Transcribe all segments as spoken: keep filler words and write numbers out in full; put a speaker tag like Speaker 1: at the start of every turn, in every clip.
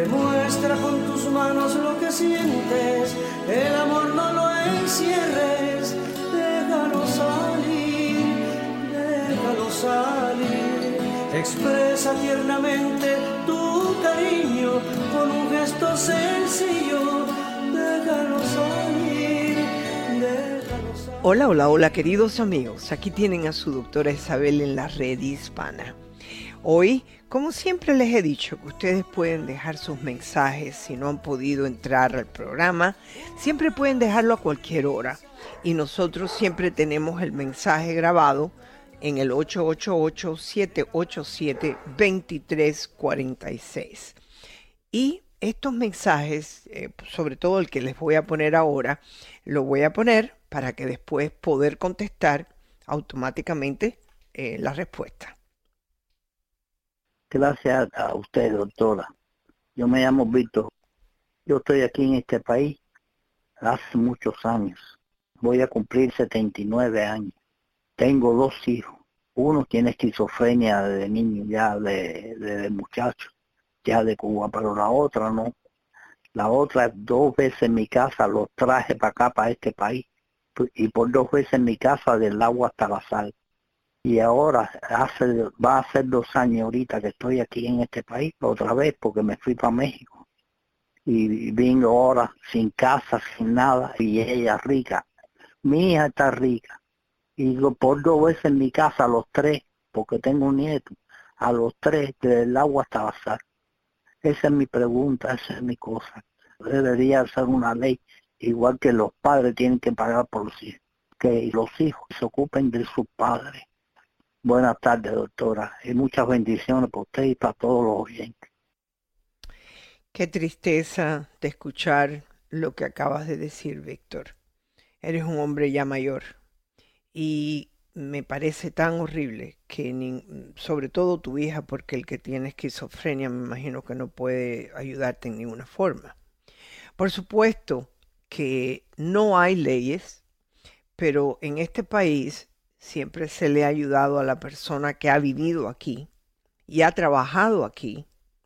Speaker 1: Demuestra con tus manos lo que sientes, el amor no lo encierres, déjalo salir, déjalo salir. Expresa tiernamente tu cariño con un gesto sencillo, déjalo salir, déjalo salir.
Speaker 2: Hola, hola, hola queridos amigos, aquí tienen a su doctora Isabel en la red hispana. Hoy, como siempre les he dicho, que ustedes pueden dejar sus mensajes si no han podido entrar al programa, siempre pueden dejarlo a cualquier hora y nosotros siempre tenemos el mensaje grabado en el ocho ocho ocho, siete ocho siete, dos tres cuatro seis. Y estos mensajes, eh, sobre todo el que les voy a poner ahora, lo voy a poner para que después poder contestar automáticamente eh, la respuesta.
Speaker 3: Gracias a usted, doctora. Yo me llamo Víctor. Yo estoy aquí en este país hace muchos años. Voy a cumplir setenta y nueve años. Tengo dos hijos. Uno tiene esquizofrenia de niño, ya de, de, de muchacho, ya de Cuba, pero la otra no. La otra, dos veces en mi casa los traje para acá, para este país. Y por dos veces en mi casa del agua hasta la sal. Y ahora hace va a ser dos años ahorita que estoy aquí en este país otra vez porque me fui para México y vine ahora sin casa, sin nada, y ella rica. Mi hija está rica y lo- por dos veces en mi casa a los tres, porque tengo un nieto, a los tres del agua hasta la sal. Esa es mi pregunta, esa es mi cosa. Debería ser una ley igual que los padres tienen que pagar por los hijos, que los hijos se ocupen de sus padres. Buenas tardes, doctora, y muchas bendiciones para usted y para todos los oyentes.
Speaker 2: Qué tristeza de escuchar lo que acabas de decir, Víctor. Eres un hombre ya mayor y me parece tan horrible que, ni, sobre todo tu hija, porque el que tiene esquizofrenia me imagino que no puede ayudarte en ninguna forma. Por supuesto que no hay leyes, pero en este país siempre se le ha ayudado a la persona que ha vivido aquí y ha trabajado aquí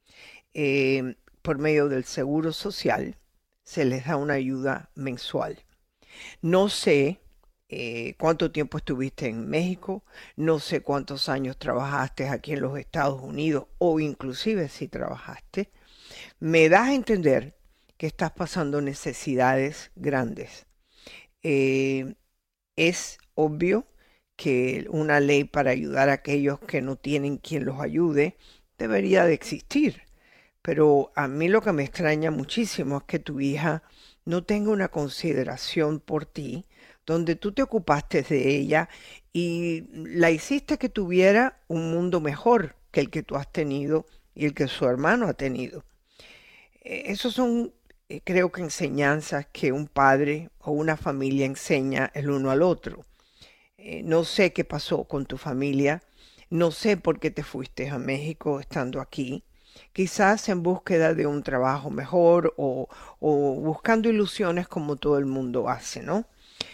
Speaker 2: eh, por medio del seguro social, se les da una ayuda mensual. No sé eh, cuánto tiempo estuviste en México, no sé cuántos años trabajaste aquí en los Estados Unidos o inclusive si trabajaste. Me das a entender que estás pasando necesidades grandes. Eh, es obvio que una ley para ayudar a aquellos que no tienen quien los ayude debería de existir. Pero a mí lo que me extraña muchísimo es que tu hija no tenga una consideración por ti, donde tú te ocupaste de ella y la hiciste que tuviera un mundo mejor que el que tú has tenido y el que su hermano ha tenido. Eh, Esos son, eh, creo que enseñanzas que un padre o una familia enseña el uno al otro. Eh, no sé qué pasó con tu familia, no sé por qué te fuiste a México estando aquí, quizás en búsqueda de un trabajo mejor o, o buscando ilusiones como todo el mundo hace, ¿no?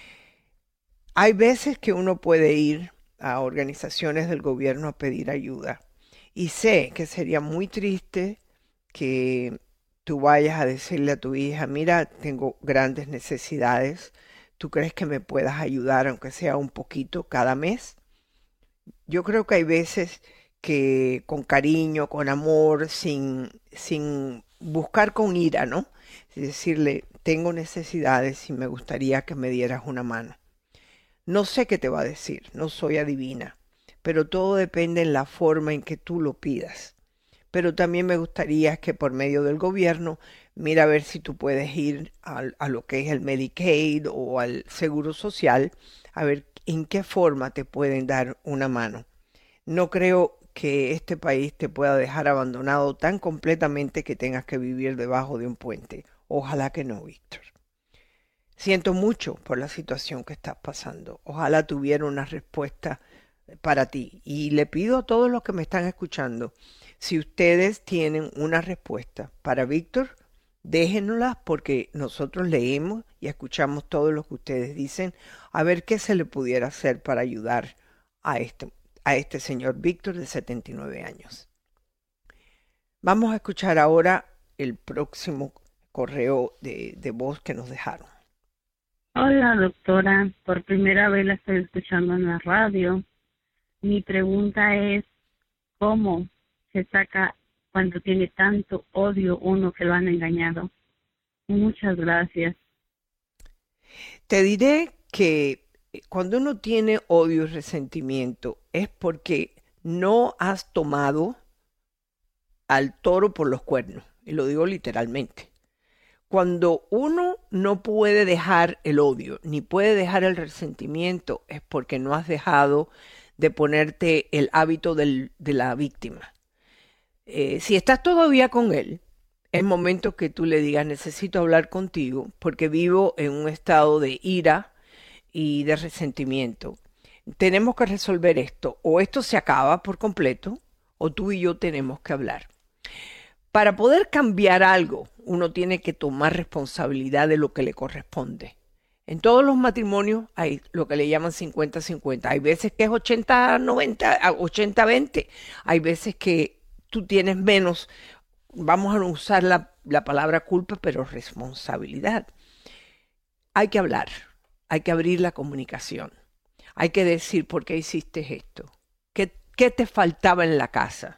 Speaker 2: Hay veces que uno puede ir a organizaciones del gobierno a pedir ayuda y sé que sería muy triste que tú vayas a decirle a tu hija, mira, tengo grandes necesidades, ¿tú crees que me puedas ayudar aunque sea un poquito cada mes? Yo creo que hay veces que con cariño, con amor, sin, sin buscar con ira, ¿no? Es decirle, tengo necesidades y me gustaría que me dieras una mano. No sé qué te va a decir, no soy adivina, pero todo depende en la forma en que tú lo pidas. Pero también me gustaría que por medio del gobierno, mira a ver si tú puedes ir a, a lo que es el Medicaid o al Seguro Social, a ver en qué forma te pueden dar una mano. No creo que este país te pueda dejar abandonado tan completamente que tengas que vivir debajo de un puente. Ojalá que no, Víctor. Siento mucho por la situación que estás pasando. Ojalá tuviera una respuesta para ti. Y le pido a todos los que me están escuchando, si ustedes tienen una respuesta para Víctor, déjenoslas porque nosotros leemos y escuchamos todo lo que ustedes dicen, a ver qué se le pudiera hacer para ayudar a este, a este señor Víctor de setenta y nueve años. Vamos a escuchar ahora el próximo correo de, de voz que nos dejaron.
Speaker 4: Hola, doctora. Por primera vez la estoy escuchando en la radio. Mi pregunta es, ¿cómo se saca cuando tiene tanto odio uno que lo han engañado? Muchas gracias.
Speaker 2: Te diré que cuando uno tiene odio y resentimiento es porque no has tomado al toro por los cuernos, y lo digo literalmente. Cuando uno no puede dejar el odio ni puede dejar el resentimiento es porque no has dejado de ponerte el hábito del, de la víctima. Eh, si estás todavía con él, es momento que tú le digas, necesito hablar contigo porque vivo en un estado de ira y de resentimiento. Tenemos que resolver esto, o esto se acaba por completo, o tú y yo tenemos que hablar. Para poder cambiar algo, uno tiene que tomar responsabilidad de lo que le corresponde. En todos los matrimonios hay lo que le llaman cincuenta cincuenta. Hay veces que es ochenta noventa, ochenta veinte. Hay veces que tú tienes menos, vamos a no usar la, la palabra culpa, pero responsabilidad. Hay que hablar, hay que abrir la comunicación. Hay que decir por qué hiciste esto. ¿Qué, qué te faltaba en la casa?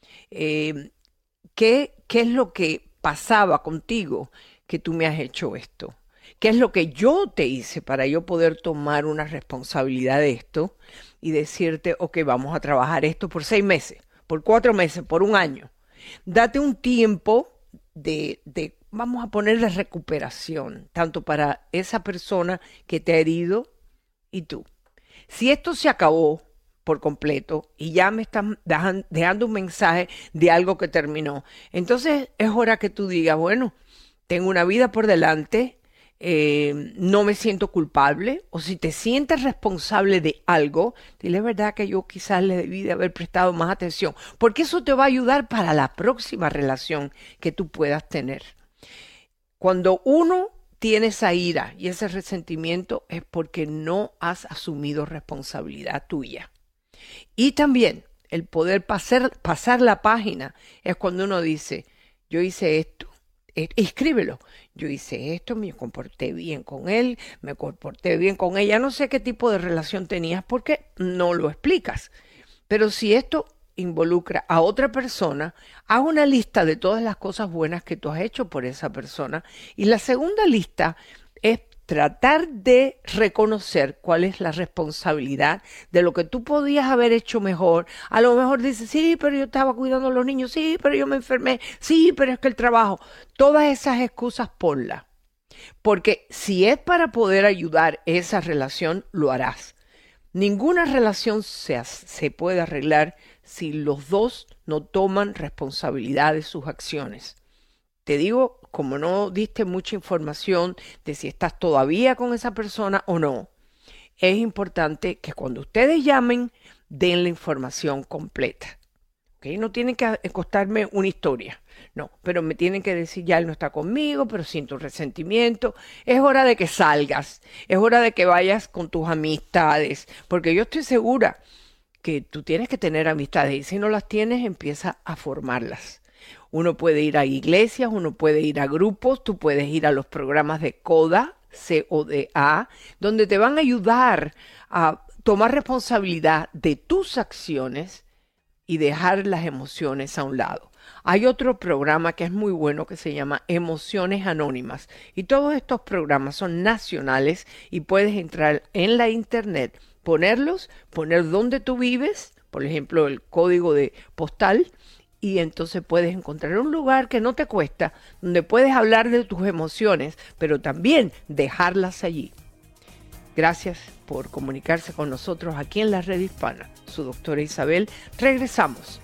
Speaker 2: Eh, ¿qué, ¿Qué es lo que pasaba contigo que tú me has hecho esto? ¿Qué es lo que yo te hice para yo poder tomar una responsabilidad de esto y decirte, ok, vamos a trabajar esto por seis meses, por cuatro meses, por un año? Date un tiempo de, de vamos a poner de recuperación, tanto para esa persona que te ha herido y tú. Si esto se acabó por completo y ya me están dejando un mensaje de algo que terminó, entonces es hora que tú digas, bueno, tengo una vida por delante, eh, no me siento culpable, o si te sientes responsable de algo, dile verdad que yo quizás le debí de haber prestado más atención, porque eso te va a ayudar para la próxima relación que tú puedas tener. Cuando uno tiene esa ira y ese resentimiento es porque no has asumido responsabilidad tuya. Y también el poder pasar, pasar la página es cuando uno dice, yo hice esto, eh, escríbelo, yo hice esto, me comporté bien con él, me comporté bien con ella, no sé qué tipo de relación tenías porque no lo explicas. Pero si esto involucra a otra persona, haz una lista de todas las cosas buenas que tú has hecho por esa persona. Y la segunda lista es tratar de reconocer cuál es la responsabilidad de lo que tú podías haber hecho mejor. A lo mejor dices, sí, pero yo estaba cuidando a los niños, sí, pero yo me enfermé, sí, pero es que el trabajo. Todas esas excusas ponlas. Porque si es para poder ayudar esa relación, lo harás. Ninguna relación se, se puede arreglar si los dos no toman responsabilidad de sus acciones. Te digo, como no diste mucha información de si estás todavía con esa persona o no, es importante que cuando ustedes llamen, den la información completa. ¿Okay? No tienen que contarme una historia, no, pero me tienen que decir, ya él no está conmigo, pero siento resentimiento. Es hora de que salgas, es hora de que vayas con tus amistades, porque yo estoy segura que tú tienes que tener amistades y si no las tienes, empieza a formarlas. Uno puede ir a iglesias, uno puede ir a grupos, tú puedes ir a los programas de CODA, C O D A, donde te van a ayudar a tomar responsabilidad de tus acciones y dejar las emociones a un lado. Hay otro programa que es muy bueno que se llama Emociones Anónimas y todos estos programas son nacionales y puedes entrar en la internet, ponerlos, poner dónde tú vives, por ejemplo el código de postal, y entonces puedes encontrar un lugar que no te cuesta, donde puedes hablar de tus emociones, pero también dejarlas allí. Gracias por comunicarse con nosotros aquí en la Red Hispana. Su doctora Isabel, regresamos.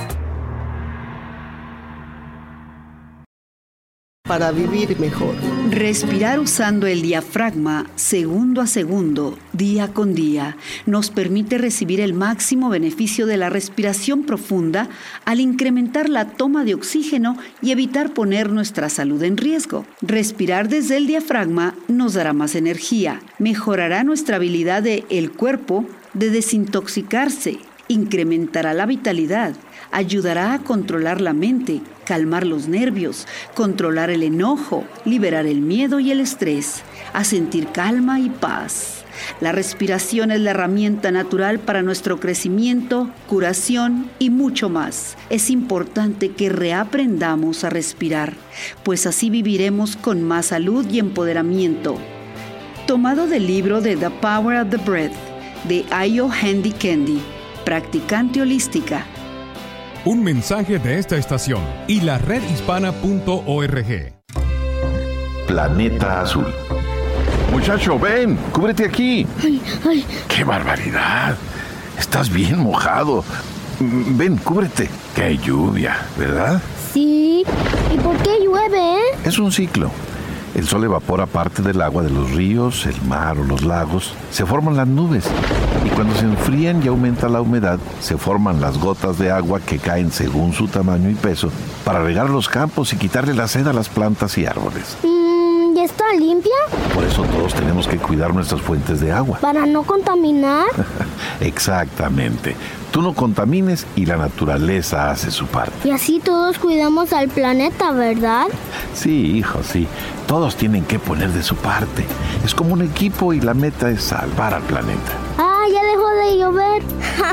Speaker 5: Para vivir mejor. Respirar usando el diafragma segundo a segundo, día con día, nos permite recibir el máximo beneficio de la respiración profunda al incrementar la toma de oxígeno y evitar poner nuestra salud en riesgo. Respirar desde el diafragma nos dará más energía, mejorará nuestra habilidad del cuerpo de desintoxicarse, incrementará la vitalidad, ayudará a controlar la mente, calmar los nervios, controlar el enojo, liberar el miedo y el estrés, a sentir calma y paz. La respiración es la herramienta natural para nuestro crecimiento, curación y mucho más. Es importante que reaprendamos a respirar, pues así viviremos con más salud y empoderamiento. Tomado del libro de The Power of the Breath, de Ayo Handy Candy, practicante holística.
Speaker 6: Un mensaje de esta estación y la red hispana punto org.
Speaker 7: Planeta Azul. Muchacho, ven, cúbrete aquí.
Speaker 8: Ay, ay.
Speaker 7: ¡Qué barbaridad! Estás bien mojado. Ven, cúbrete. Que hay lluvia, ¿verdad?
Speaker 8: Sí. ¿Y por qué llueve, eh?
Speaker 7: Es un ciclo. El sol evapora parte del agua de los ríos, el mar o los lagos. Se forman las nubes. Y cuando se enfrían y aumenta la humedad, se forman las gotas de agua que caen según su tamaño y peso para regar los campos y quitarle la sed a las plantas y árboles.
Speaker 8: Mm, ¿Ya está limpia?
Speaker 7: Por eso todos tenemos que cuidar nuestras fuentes de agua.
Speaker 8: ¿Para no contaminar?
Speaker 7: Exactamente. Tú no contamines y la naturaleza hace su parte.
Speaker 8: Y así todos cuidamos al planeta, ¿verdad?
Speaker 7: Sí, hijo, sí. Todos tienen que poner de su parte. Es como un equipo y la meta es salvar al planeta.
Speaker 8: ¡Ah, ya dejó de llover!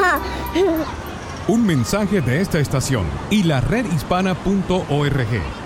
Speaker 6: Un mensaje de esta estación y la red hispana punto org.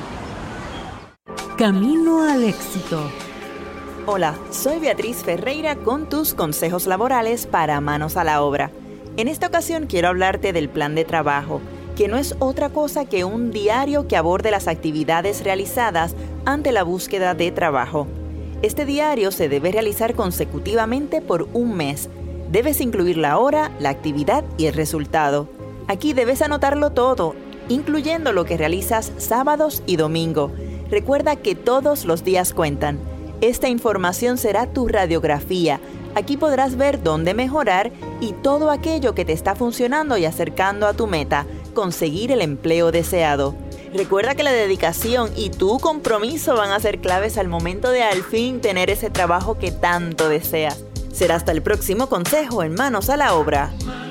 Speaker 9: Camino al éxito.
Speaker 10: Hola, soy Beatriz Ferreira con tus consejos laborales para Manos a la Obra. En esta ocasión quiero hablarte del plan de trabajo, que no es otra cosa que un diario que aborde las actividades realizadas ante la búsqueda de trabajo. Este diario se debe realizar consecutivamente por un mes. Debes incluir la hora, la actividad y el resultado. Aquí debes anotarlo todo, incluyendo lo que realizas sábados y domingo. Recuerda que todos los días cuentan. Esta información será tu radiografía. Aquí podrás ver dónde mejorar y todo aquello que te está funcionando y acercando a tu meta, conseguir el empleo deseado. Recuerda que la dedicación y tu compromiso van a ser claves al momento de al fin tener ese trabajo que tanto deseas. Será hasta el próximo consejo en Manos a la Obra.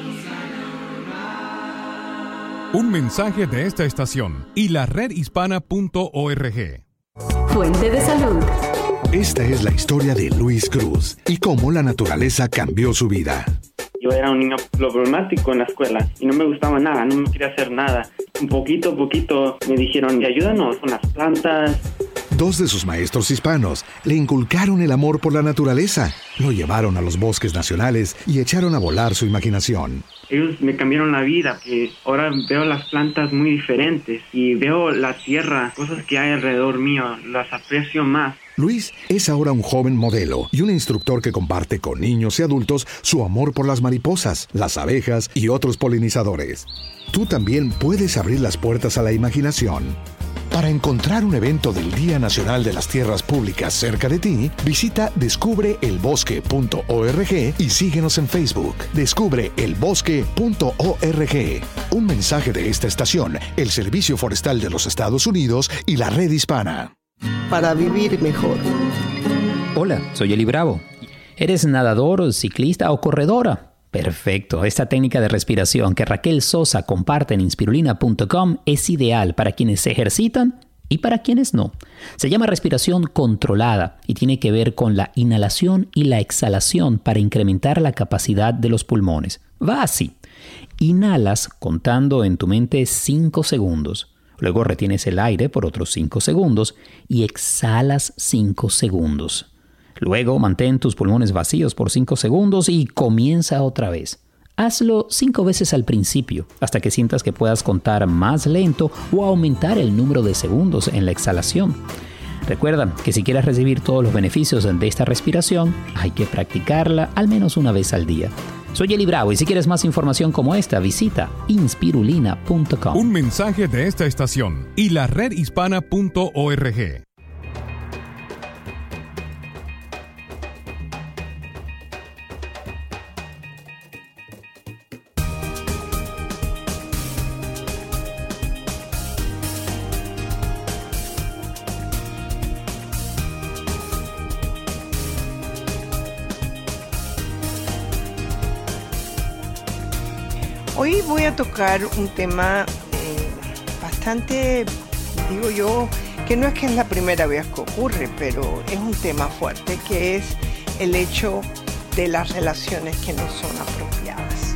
Speaker 6: Un mensaje de esta estación y la red hispana punto org.
Speaker 9: Fuente de salud.
Speaker 11: Esta es la historia de Luis Cruz y cómo la naturaleza cambió su vida.
Speaker 12: Yo era un niño problemático en la escuela y no me gustaba nada, no me quería hacer nada. Un poquito a poquito me dijeron, ayúdanos con las plantas.
Speaker 11: Dos de sus maestros hispanos le inculcaron el amor por la naturaleza, lo llevaron a los bosques nacionales y echaron a volar su imaginación.
Speaker 12: Ellos me cambiaron la vida, que ahora veo las plantas muy diferentes y veo la tierra, cosas que hay alrededor mío, las aprecio más.
Speaker 11: Luis es ahora un joven modelo y un instructor que comparte con niños y adultos su amor por las mariposas, las abejas y otros polinizadores. Tú también puedes abrir las puertas a la imaginación. Para encontrar un evento del Día Nacional de las Tierras Públicas cerca de ti, visita descubre el bosque punto org y síguenos en Facebook. descubre el bosque punto org. Un mensaje de esta estación, el Servicio Forestal de los Estados Unidos y la Red Hispana.
Speaker 2: Para vivir mejor.
Speaker 13: Hola, soy Eli Bravo. ¿Eres nadador, ciclista o corredora? Perfecto. Esta técnica de respiración que Raquel Sosa comparte en inspirulina punto com es ideal para quienes se ejercitan y para quienes no. Se llama respiración controlada y tiene que ver con la inhalación y la exhalación para incrementar la capacidad de los pulmones. Va así. Inhalas contando en tu mente cinco segundos. Luego retienes el aire por otros cinco segundos y exhalas cinco segundos. Luego mantén tus pulmones vacíos por cinco segundos y comienza otra vez. Hazlo cinco veces al principio, hasta que sientas que puedas contar más lento o aumentar el número de segundos en la exhalación. Recuerda que si quieres recibir todos los beneficios de esta respiración, hay que practicarla al menos una vez al día. Soy Eli Bravo y si quieres más información como esta, visita inspirulina punto com.
Speaker 6: Un mensaje de esta estación y la red hispana punto org.
Speaker 2: Hoy voy a tocar un tema eh, bastante, digo yo, que no es que es la primera vez que ocurre, pero es un tema fuerte, que es el hecho de las relaciones que no son apropiadas.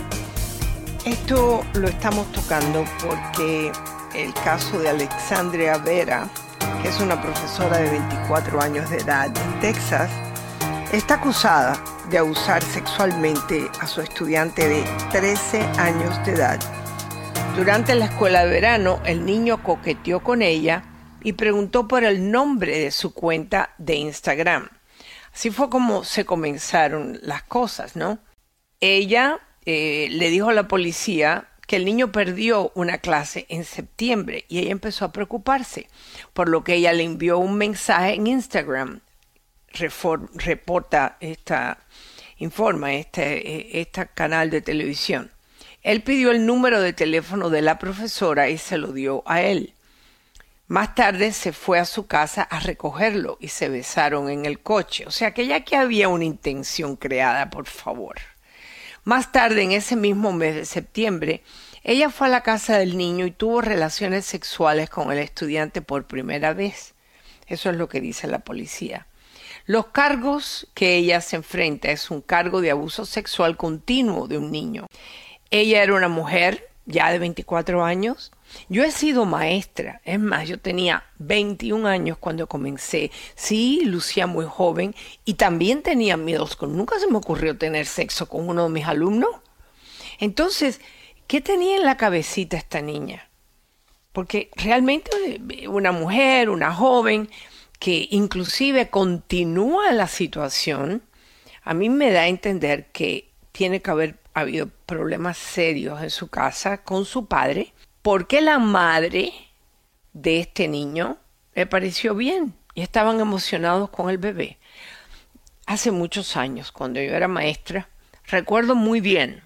Speaker 2: Esto lo estamos tocando porque el caso de Alexandria Vera, que es una profesora de veinticuatro años de edad en Texas, está acusada de abusar sexualmente a su estudiante de trece años de edad. Durante la escuela de verano, el niño coqueteó con ella y preguntó por el nombre de su cuenta de Instagram. Así fue como se comenzaron las cosas, ¿no? Ella eh, le dijo a la policía que el niño perdió una clase en septiembre y ella empezó a preocuparse, por lo que ella le envió un mensaje en Instagram. Refor- reporta esta, informa este, este canal de televisión. Él pidió el número de teléfono de la profesora y se lo dio a él. Más tarde se fue a su casa a recogerlo y se besaron en el coche. O sea que ya que había una intención creada, por favor. Más tarde, en ese mismo mes de septiembre, ella fue a la casa del niño y tuvo relaciones sexuales con el estudiante por primera vez. Eso es lo que dice la policía. Los cargos que ella se enfrenta es un cargo de abuso sexual continuo de un niño. Ella era una mujer ya de veinticuatro años. Yo he sido maestra, es más, yo tenía veintiún años cuando comencé. Sí, lucía muy joven y también tenía miedos. Nunca se me ocurrió tener sexo con uno de mis alumnos. Entonces, ¿qué tenía en la cabecita esta niña? Porque realmente una mujer, una joven, que inclusive continúa la situación, a mí me da a entender que tiene que haber habido problemas serios en su casa con su padre, porque la madre de este niño le pareció bien y estaban emocionados con el bebé. Hace muchos años, cuando yo era maestra, recuerdo muy bien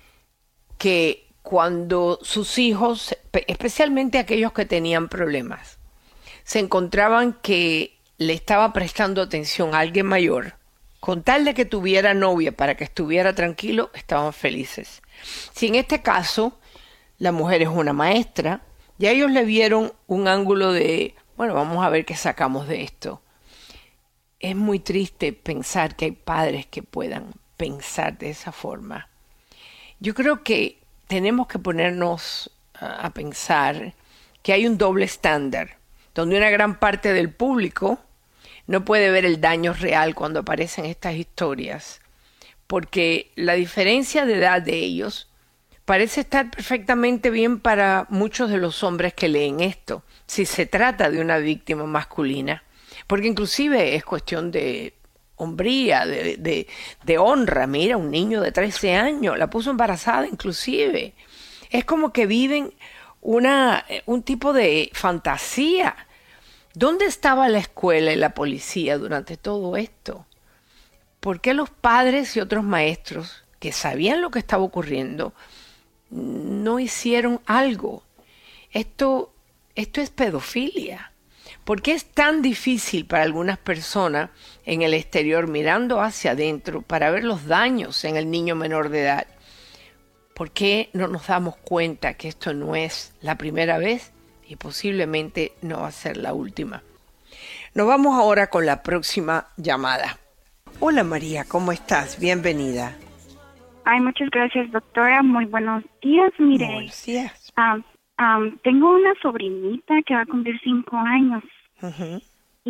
Speaker 2: que cuando sus hijos, especialmente aquellos que tenían problemas, se encontraban que le estaba prestando atención a alguien mayor, con tal de que tuviera novia para que estuviera tranquilo, estaban felices. Si en este caso la mujer es una maestra, ya ellos le vieron un ángulo de, bueno, vamos a ver qué sacamos de esto. Es muy triste pensar que hay padres que puedan pensar de esa forma. Yo creo que tenemos que ponernos a, a pensar que hay un doble estándar, donde una gran parte del público no puede ver el daño real cuando aparecen estas historias, porque la diferencia de edad de ellos parece estar perfectamente bien para muchos de los hombres que leen esto, si se trata de una víctima masculina, porque inclusive es cuestión de hombría, de, de, de honra. Mira, un niño de trece años, la puso embarazada inclusive. Es como que viven una, un tipo de fantasía. ¿Dónde estaba la escuela y la policía durante todo esto? ¿Por qué los padres y otros maestros que sabían lo que estaba ocurriendo no hicieron algo? Esto, esto es pedofilia. ¿Por qué es tan difícil para algunas personas en el exterior mirando hacia adentro para ver los daños en el niño menor de edad? ¿Por qué no nos damos cuenta que esto no es la primera vez y posiblemente no va a ser la última? Nos vamos ahora con la próxima llamada. Hola María, ¿cómo estás? Bienvenida.
Speaker 14: Ay, muchas gracias, doctora. Muy buenos días. Mire,
Speaker 2: buenos días.
Speaker 14: Um, um, tengo una sobrinita que va a cumplir cinco años.
Speaker 2: Uh-huh.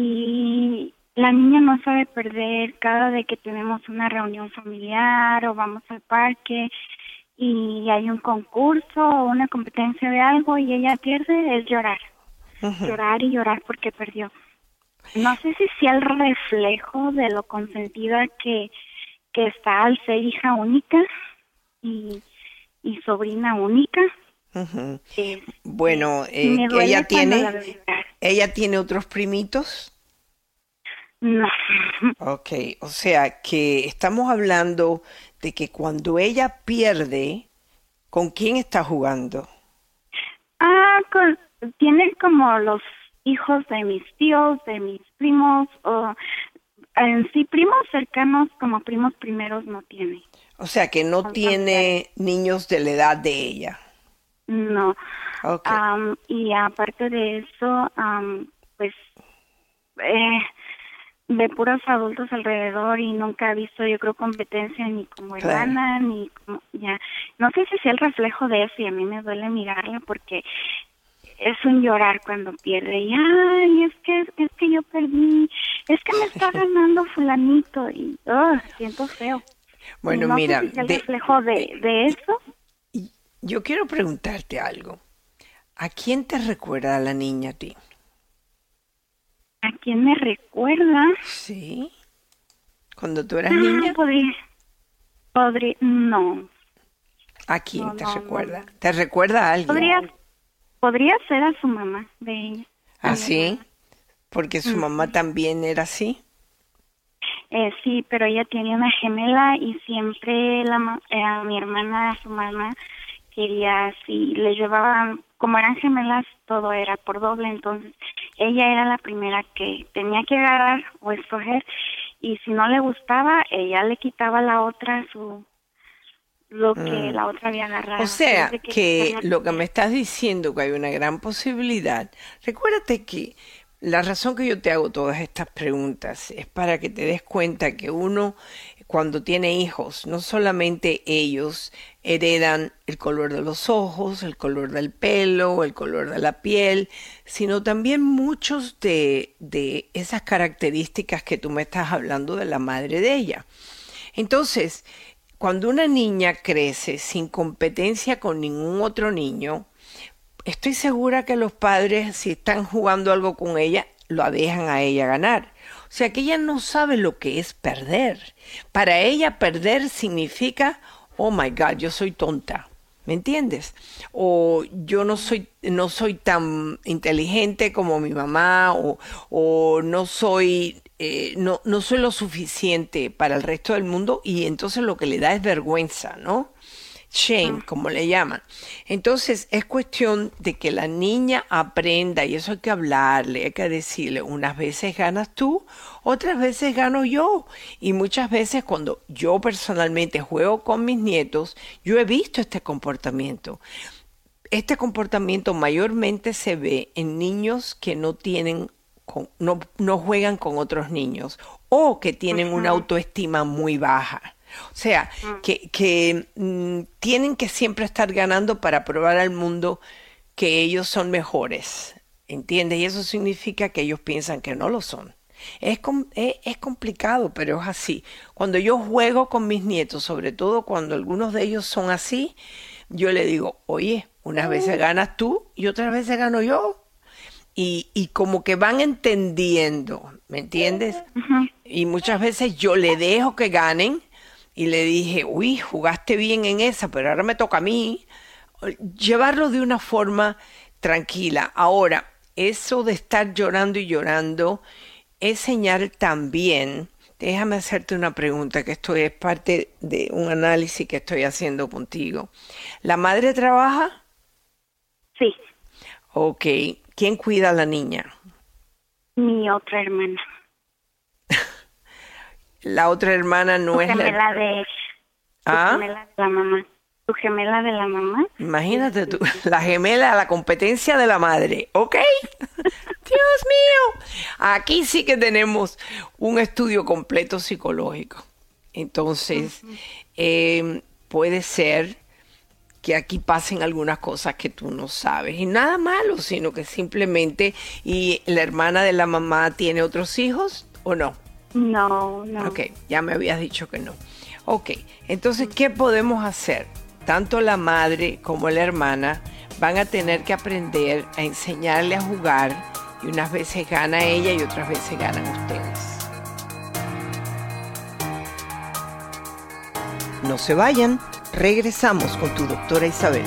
Speaker 14: Y la niña no sabe perder cada vez que tenemos una reunión familiar o vamos al parque y hay un concurso o una competencia de algo y ella pierde, es llorar. Uh-huh. Llorar y llorar porque perdió. No sé si sea el reflejo de lo consentida que, que está al ser hija única y, y sobrina única.
Speaker 2: Uh-huh.
Speaker 14: Eh,
Speaker 2: bueno, eh, ella tiene ella tiene otros primitos.
Speaker 14: No.
Speaker 2: Ok, o sea que estamos hablando de que cuando ella pierde, ¿con quién está jugando?
Speaker 14: Ah, con, tiene como los hijos de mis tíos, de mis primos, o en sí primos cercanos como primos primeros no tiene.
Speaker 2: O sea, que no
Speaker 14: Son
Speaker 2: tiene niños de la edad de ella.
Speaker 14: No.
Speaker 2: Okay.
Speaker 14: Um, y aparte de eso, um, pues eh, ve puros adultos alrededor y nunca ha visto, yo creo, competencia ni como
Speaker 2: Claro.
Speaker 14: hermana, ni como, ya. No sé si sea el reflejo de eso y a mí me duele mirarla porque es un llorar cuando pierde. Y, ay, es que, es que yo perdí, es que me está ganando fulanito y oh, siento feo.
Speaker 2: Bueno,
Speaker 14: no
Speaker 2: mira,
Speaker 14: sé si es el
Speaker 2: de-
Speaker 14: reflejo de, de eso.
Speaker 2: yo quiero preguntarte algo. ¿A quién te recuerda la niña a ti?
Speaker 14: ¿A quién me recuerda?
Speaker 2: Sí. Cuando tú eras
Speaker 14: Ah,
Speaker 2: niña,
Speaker 14: Podría, podría, no.
Speaker 2: ¿a quién
Speaker 14: No,
Speaker 2: te
Speaker 14: no,
Speaker 2: recuerda? ¿Te recuerda a alguien?
Speaker 14: Podría, podría ser a su mamá de ella.
Speaker 2: ¿Ah, sí? Porque su
Speaker 14: Ujú.
Speaker 2: mamá también era así.
Speaker 14: Eh, sí, pero ella tiene una gemela y siempre la, ma- eh, a mi hermana, a su mamá, quería así, le llevaban, como eran gemelas, todo era por doble, entonces ella era la primera que tenía que agarrar o escoger y si no le gustaba, ella le quitaba a la otra su lo que
Speaker 2: Mm.
Speaker 14: la otra había agarrado.
Speaker 2: O sea,
Speaker 14: Así de
Speaker 2: que
Speaker 14: tenía
Speaker 2: lo que me estás diciendo, que hay una gran posibilidad. Recuérdate que la razón que yo te hago todas estas preguntas es para que te des cuenta que uno, cuando tiene hijos, no solamente ellos heredan el color de los ojos, el color del pelo, el color de la piel, sino también muchos de, de esas características que tú me estás hablando de la madre de ella. Entonces, cuando una niña crece sin competencia con ningún otro niño, estoy segura que los padres, si están jugando algo con ella, lo dejan a ella ganar. O sea que ella no sabe lo que es perder. Para ella perder significa, oh my God, yo soy tonta. ¿Me entiendes? O yo no soy, no soy tan inteligente como mi mamá, o, o no soy, eh, no, no soy lo suficiente para el resto del mundo, y entonces lo que le da es vergüenza, ¿no? Shame, como le llaman. Entonces es cuestión de que la niña aprenda, y eso hay que hablarle, hay que decirle, unas veces ganas tú, otras veces gano yo. Y muchas veces cuando yo personalmente juego con mis nietos, yo he visto este comportamiento. Este comportamiento mayormente se ve en niños que no tienen, con, no, no juegan con otros niños o que tienen una autoestima muy baja. O sea, que, que mm, tienen que siempre estar ganando para probar al mundo que ellos son mejores, ¿entiendes? Y eso significa que ellos piensan que no lo son. Es, com es, es complicado, pero es así. Cuando yo juego con mis nietos, sobre todo cuando algunos de ellos son así, yo le digo, oye, unas veces ganas tú y otras veces gano yo. Y, y como que van entendiendo, ¿me entiendes? Y muchas veces yo le dejo que ganen. Y le dije, uy, jugaste bien en esa, pero ahora me toca a mí. Llevarlo de una forma tranquila. Ahora, eso de estar llorando y llorando es señal también. Déjame hacerte una pregunta, que esto es parte de un análisis que estoy haciendo contigo. ¿La madre trabaja?
Speaker 14: Sí.
Speaker 2: Ok. ¿Quién cuida a la niña?
Speaker 14: Mi otra hermana.
Speaker 2: La otra hermana no
Speaker 14: Tu
Speaker 2: es
Speaker 14: gemela
Speaker 2: la...
Speaker 14: de, tu
Speaker 2: ¿Ah?
Speaker 14: gemela de la mamá. Tu gemela de la mamá.
Speaker 2: Imagínate tú, la gemela, la competencia de la madre, ¿ok? Dios mío, aquí sí que tenemos un estudio completo psicológico. Entonces, uh-huh. eh, puede ser que aquí pasen algunas cosas que tú no sabes. Y nada malo, sino que simplemente, ¿y la hermana de la mamá tiene otros hijos o no?
Speaker 14: No, no.
Speaker 2: Ok, ya me habías dicho que no. Ok, entonces, ¿qué podemos hacer? Tanto la madre como la hermana van a tener que aprender a enseñarle a jugar, y unas veces gana ella y otras veces ganan ustedes. No se vayan, regresamos con tu doctora Isabel.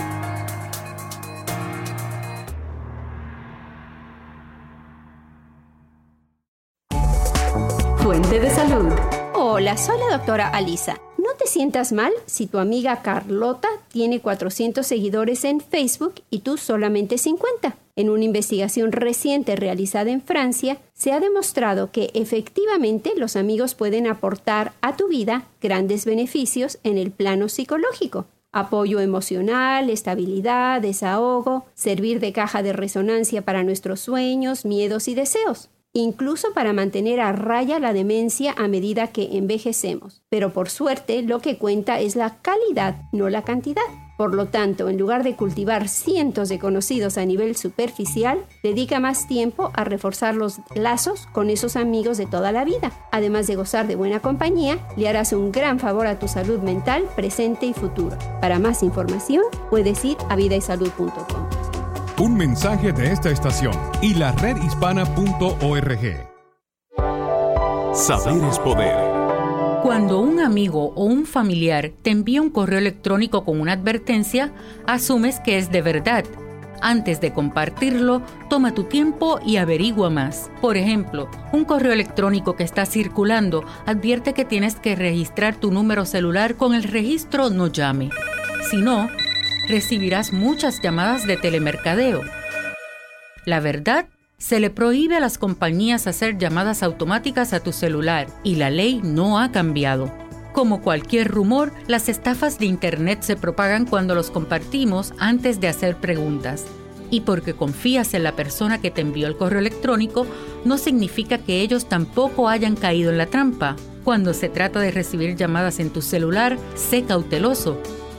Speaker 9: Fuente de salud.
Speaker 15: Hola, soy la doctora Alisa. No te sientas mal si tu amiga Carlota tiene cuatrocientos seguidores en Facebook y tú solamente cincuenta. En una investigación reciente realizada en Francia, se ha demostrado que efectivamente los amigos pueden aportar a tu vida grandes beneficios en el plano psicológico. Apoyo emocional, estabilidad, desahogo, servir de caja de resonancia para nuestros sueños, miedos y deseos. Incluso para mantener a raya la demencia a medida que envejecemos. Pero por suerte, lo que cuenta es la calidad, no la cantidad. Por lo tanto, en lugar de cultivar cientos de conocidos a nivel superficial, dedica más tiempo a reforzar los lazos con esos amigos de toda la vida. Además de gozar de buena compañía, le harás un gran favor a tu salud mental, presente y futuro. Para más información, puedes ir a vida y salud punto com.
Speaker 6: Un mensaje de esta estación y la red hispana punto org.
Speaker 16: Saber es poder.
Speaker 17: Cuando un amigo o un familiar te envía un correo electrónico con una advertencia, asumes que es de verdad. Antes de compartirlo, toma tu tiempo y averigua más. Por ejemplo, un correo electrónico que está circulando advierte que tienes que registrar tu número celular con el registro No Llame. Si no, recibirás muchas llamadas de telemercadeo. La verdad, se le prohíbe a las compañías hacer llamadas automáticas a tu celular y la ley no ha cambiado. Como cualquier rumor, las estafas de Internet se propagan cuando los compartimos antes de hacer preguntas. Y porque confías en la persona que te envió el correo electrónico, no significa que ellos tampoco hayan caído en la trampa. Cuando se trata de recibir llamadas en tu celular, sé cauteloso.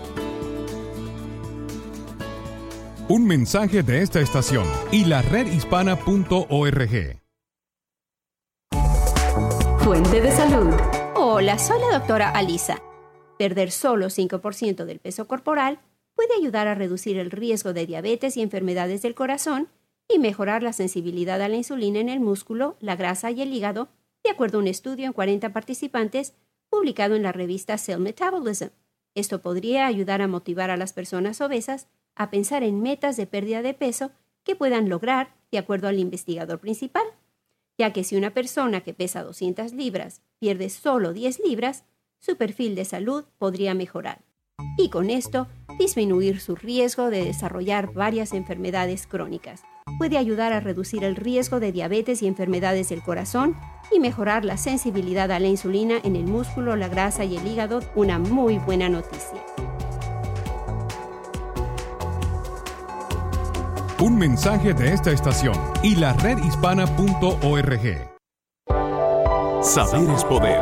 Speaker 6: Un mensaje de esta estación y la red hispana punto org.
Speaker 9: Fuente de salud.
Speaker 15: Hola, soy la doctora Alisa. Perder solo cinco por ciento del peso corporal puede ayudar a reducir el riesgo de diabetes y enfermedades del corazón y mejorar la sensibilidad a la insulina en el músculo, la grasa y el hígado, de acuerdo a un estudio en cuarenta participantes publicado en la revista Cell Metabolism. Esto podría ayudar a motivar a las personas obesas a pensar en metas de pérdida de peso que puedan lograr de acuerdo al investigador principal, ya que si una persona que pesa doscientas libras pierde solo diez libras, su perfil de salud podría mejorar y con esto disminuir su riesgo de desarrollar varias enfermedades crónicas. Puede ayudar a reducir el riesgo de diabetes y enfermedades del corazón y mejorar la sensibilidad a la insulina en el músculo, la grasa y el hígado. Una muy buena noticia.
Speaker 6: Un mensaje de esta estación y la red hispana punto org.
Speaker 16: Saber es poder.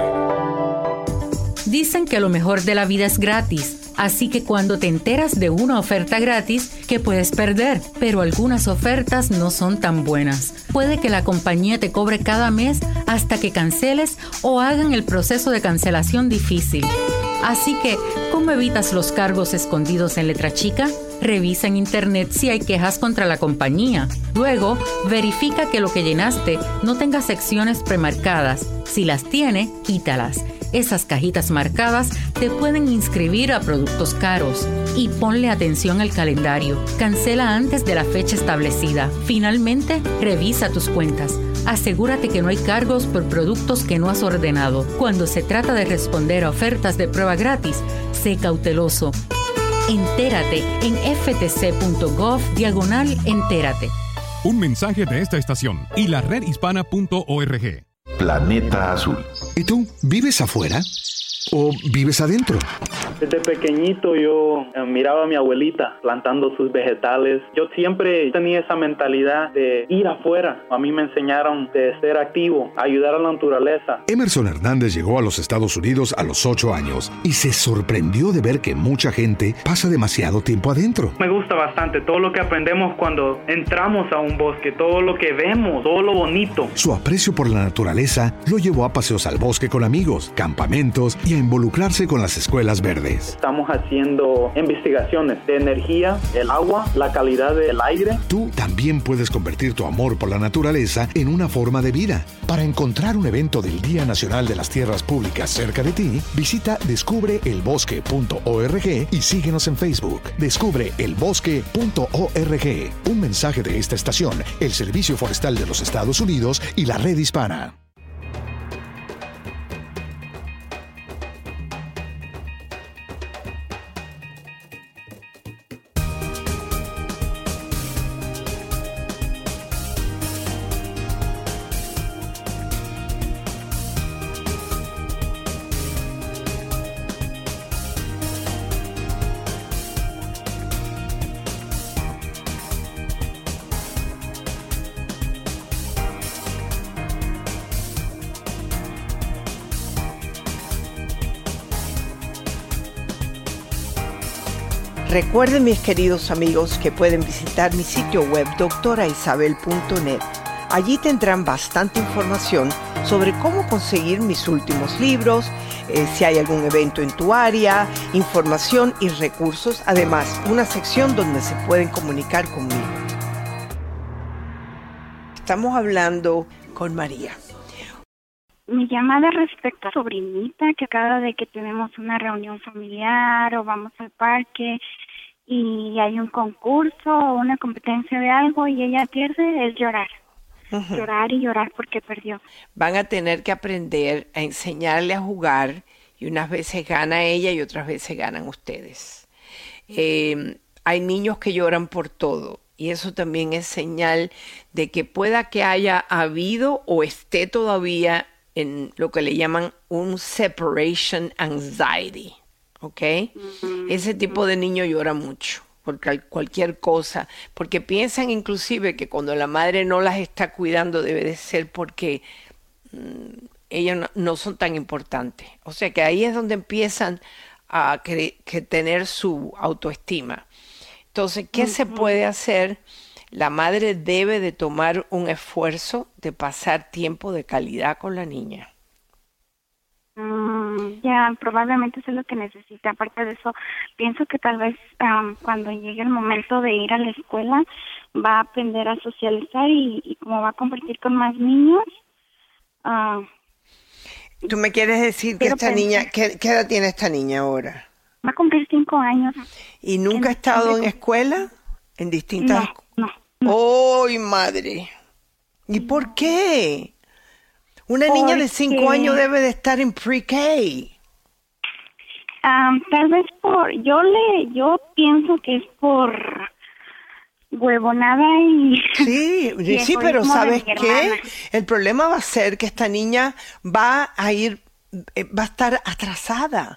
Speaker 17: Dicen que lo mejor de la vida es gratis, así que cuando te enteras de una oferta gratis, ¿qué puedes perder? Pero algunas ofertas no son tan buenas. Puede que la compañía te cobre cada mes hasta que canceles o hagan el proceso de cancelación difícil. Así que, ¿cómo evitas los cargos escondidos en letra chica? Revisa en Internet si hay quejas contra la compañía. Luego, verifica que lo que llenaste no tenga secciones premarcadas. Si las tiene, quítalas. Esas cajitas marcadas te pueden inscribir a productos caros. Y ponle atención al calendario. Cancela antes de la fecha establecida. Finalmente, revisa tus cuentas. Asegúrate que no hay cargos por productos que no has ordenado. Cuando se trata de responder a ofertas de prueba gratis, sé cauteloso. Entérate en ftc.gov diagonal entérate.
Speaker 6: Un mensaje de esta estación y la red hispana punto org.
Speaker 7: Planeta Azul.
Speaker 11: ¿Y tú, vives afuera o vives adentro?
Speaker 18: Desde pequeñito yo eh, miraba a mi abuelita plantando sus vegetales. Yo siempre tenía esa mentalidad de ir afuera. A mí me enseñaron de ser activo, ayudar a la naturaleza.
Speaker 11: Emerson Hernández llegó a los Estados Unidos a los ocho años y se sorprendió de ver que mucha gente pasa demasiado tiempo adentro.
Speaker 18: Me gusta bastante todo lo que aprendemos cuando entramos a un bosque, todo lo que vemos, todo lo bonito.
Speaker 11: Su aprecio por la naturaleza lo llevó a paseos al bosque con amigos, campamentos y a involucrarse con las escuelas verdes.
Speaker 18: Estamos haciendo investigaciones de energía, el agua, la calidad del aire.
Speaker 11: Tú también puedes convertir tu amor por la naturaleza en una forma de vida. Para encontrar un evento del Día Nacional de las Tierras Públicas cerca de ti, visita descubre el bosque punto org y síguenos en Facebook. descubre el bosque punto org. Un mensaje de esta estación, el Servicio Forestal de los Estados Unidos y la Red Hispana.
Speaker 2: Recuerden, mis queridos amigos, que pueden visitar mi sitio web doctora isabel punto net. Allí tendrán bastante información sobre cómo conseguir mis últimos libros, eh, si hay algún evento en tu área, información y recursos. Además, una sección donde se pueden comunicar conmigo. Estamos hablando con María.
Speaker 14: Mi llamada respecto a sobrinita, que cada vez que tenemos una reunión familiar o vamos al parque y hay un concurso o una competencia de algo y ella pierde, es llorar. Uh-huh. Llorar y llorar porque perdió.
Speaker 2: Van a tener que aprender a enseñarle a jugar y unas veces gana ella y otras veces ganan ustedes. Eh, hay niños que lloran por todo. Y eso también es señal de que pueda que haya habido o esté todavía en lo que le llaman un separation anxiety, ¿ok? Uh-huh. Ese tipo de niño llora mucho por cualquier cosa, porque piensan inclusive que cuando la madre no las está cuidando debe de ser porque mmm, ellas no, no son tan importantes. O sea que ahí es donde empiezan a que, que tener su autoestima. Entonces, ¿qué uh-huh. se puede hacer? La madre debe de tomar un esfuerzo de pasar tiempo de calidad con la niña.
Speaker 14: Mm, ya, probablemente eso es lo que necesita. Aparte de eso, pienso que tal vez um, cuando llegue el momento de ir a la escuela va a aprender a socializar y, y como va a compartir con más niños. Uh,
Speaker 2: ¿Tú me quieres decir que esta niña, ¿qué, qué edad tiene esta niña ahora?
Speaker 14: Va a cumplir cinco años.
Speaker 2: ¿Y nunca ha estado en escuela? ¿En distintas?
Speaker 14: No, no.
Speaker 2: ¡Ay, no. Oh, madre! ¿Y por qué? Una Porque... niña de cinco años debe de estar en pre-K.
Speaker 14: Um, tal vez por... Yo le... Yo pienso que es por huevonada y...
Speaker 2: Sí, y sí, pero ¿sabes qué? El problema va a ser que esta niña va a ir... Va a estar atrasada.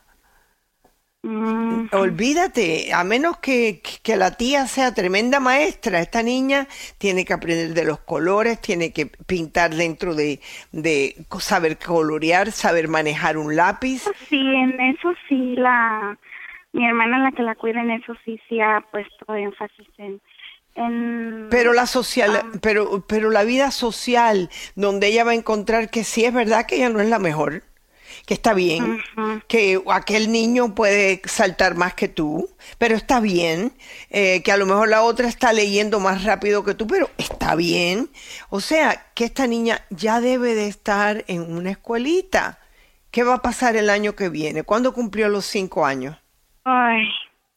Speaker 2: Mm. Olvídate, a menos que, que la tía sea tremenda maestra, esta niña tiene que aprender de los colores, tiene que pintar dentro de, de saber colorear, saber manejar un lápiz.
Speaker 14: Sí, en eso sí, la mi hermana, la que la cuida, en eso sí, sí ha puesto énfasis en... En,
Speaker 2: pero la social, um, pero, pero la vida social, donde ella va a encontrar que sí es verdad que ella no es la mejor, que está bien, uh-huh. que aquel niño puede saltar más que tú, pero está bien, eh, que a lo mejor la otra está leyendo más rápido que tú, pero está bien. O sea, que esta niña ya debe de estar en una escuelita. ¿Qué va a pasar el año que viene? ¿Cuándo cumplió los cinco años?
Speaker 14: Ay,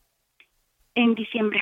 Speaker 14: en diciembre.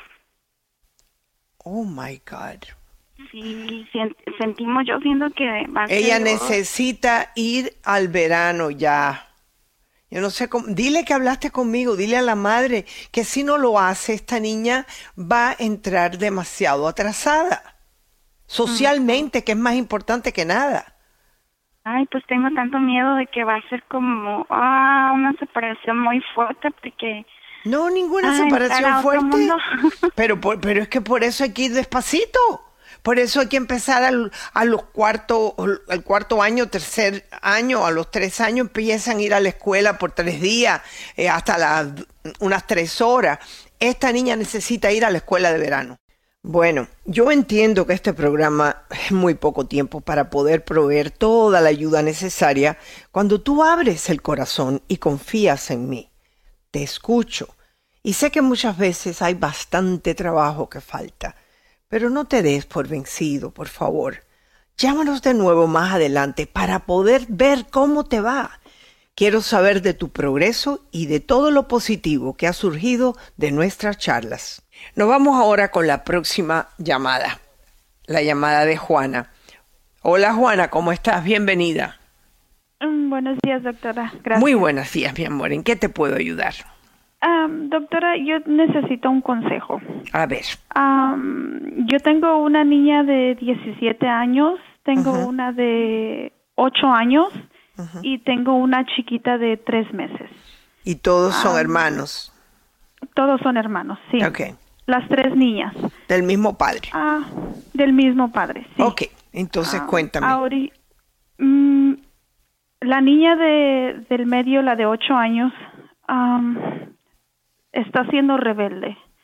Speaker 2: Oh, my God.
Speaker 14: Sí, sentimos, yo siento que va a ser...
Speaker 2: Ella necesita ir al verano ya. Yo no sé cómo... Dile que hablaste conmigo, dile a la madre que si no lo hace, esta niña va a entrar demasiado atrasada. Socialmente, uh-huh. que es más importante que nada.
Speaker 14: Ay, pues tengo tanto miedo de que va a ser como ah, una separación muy fuerte porque...
Speaker 2: No, ninguna Ay, separación fuerte. pero, por, pero es que por eso hay que ir despacito. Por eso hay que empezar al, a los cuarto, al cuarto año, tercer año, a los tres años empiezan a ir a la escuela por tres días, eh, hasta las unas tres horas. Esta niña necesita ir a la escuela de verano. Bueno, yo entiendo que este programa es muy poco tiempo para poder proveer toda la ayuda necesaria cuando tú abres el corazón y confías en mí. Te escucho y sé que muchas veces hay bastante trabajo que falta. Pero no te des por vencido, por favor. Llámanos de nuevo más adelante para poder ver cómo te va. Quiero saber de tu progreso y de todo lo positivo que ha surgido de nuestras charlas. Nos vamos ahora con la próxima llamada, la llamada de Juana. Hola Juana, ¿cómo estás? Bienvenida.
Speaker 19: Um, buenos días, doctora. Gracias.
Speaker 2: Muy buenos días, mi amor. ¿En qué te puedo ayudar?
Speaker 19: Um, doctora, yo necesito un consejo.
Speaker 2: A ver.
Speaker 19: Um, yo tengo una niña de diecisiete años, tengo uh-huh. una de ocho años uh-huh. y tengo una chiquita de tres meses.
Speaker 2: ¿Y todos son um,
Speaker 19: hermanos? Todos son hermanos, sí.
Speaker 2: Okay.
Speaker 19: Las tres niñas.
Speaker 2: ¿Del mismo padre?
Speaker 19: Ah, del mismo padre, sí.
Speaker 2: Ok, entonces uh, cuéntame.
Speaker 19: Ahora, um, la niña de del medio, la de ocho años, um, está siendo rebelde.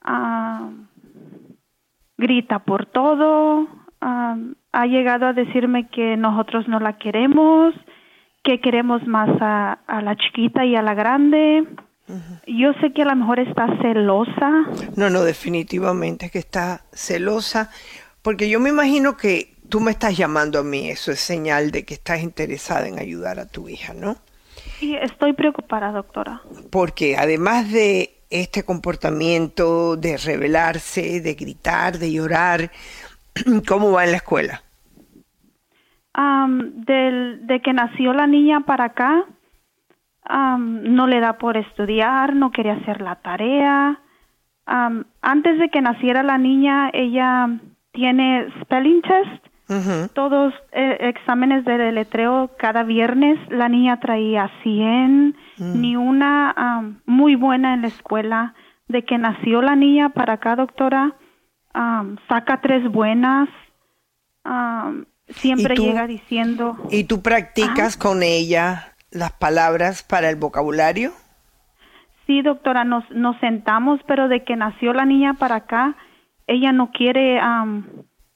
Speaker 19: uh, grita por todo, uh, ha llegado a decirme que nosotros no la queremos, que queremos más a, a la chiquita y a la grande. Uh-huh. Yo sé que a lo mejor está celosa.
Speaker 2: No, no, definitivamente que está celosa, porque yo me imagino que tú me estás llamando a mí, eso es señal de que estás interesada en ayudar a tu hija, ¿no?
Speaker 19: Sí, estoy preocupada, doctora.
Speaker 2: Porque además de este comportamiento de rebelarse, de gritar, de llorar, ¿cómo va en la escuela?
Speaker 19: Um, del, de que nació la niña para acá, um, no le da por estudiar, no quería hacer la tarea. Um, antes de que naciera la niña, ella tiene spelling test, uh-huh. todos eh, exámenes de deletreo cada viernes. La niña traía cien, uh-huh. ni una um, muy buena en la escuela. De que nació la niña para acá, doctora, um, saca tres buenas. Um, Siempre tú, llega diciendo...
Speaker 2: ¿Y tú practicas ajá. con ella las palabras para el vocabulario?
Speaker 19: Sí, doctora, nos, nos sentamos, pero de que nació la niña para acá, ella no quiere... Um,